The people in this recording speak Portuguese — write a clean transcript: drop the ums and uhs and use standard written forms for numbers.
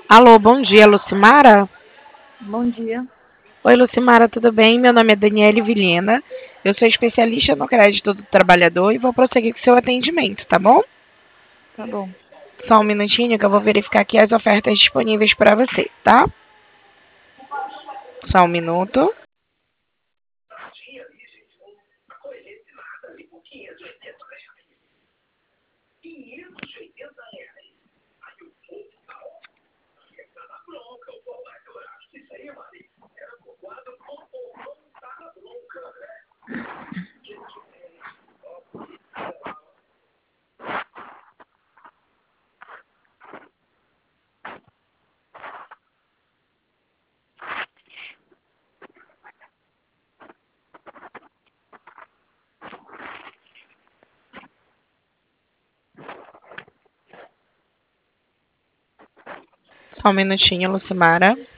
Alô, bom dia, Lucimara? Bom dia, Oi, Lucimara, tudo bem? Meu nome é Daniele Vilhena. Eu sou especialista no crédito do trabalhador e vou prosseguir com o seu atendimento, tá bom? tá bom. Só um minutinho que eu vou verificar aqui as ofertas disponíveis para você, tá? Só um minuto. Só um minutinho, Lucimara.